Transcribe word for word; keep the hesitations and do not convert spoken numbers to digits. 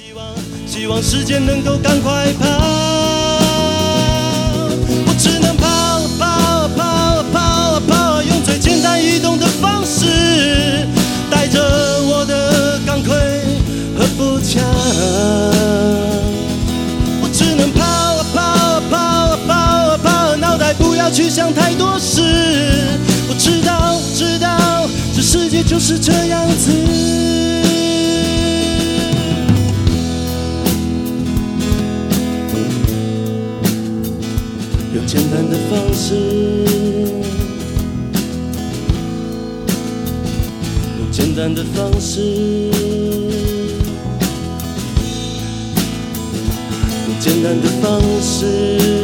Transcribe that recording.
希望时间能够赶快跑，我只能跑跑跑跑跑，用最简单移动的方式，带着我的钢盔和步枪。我只能跑跑跑跑跑，脑袋不要去想太多事。我知道知道，这世界就是这样子。用简单的方式，用简单的方式，用简单的方式。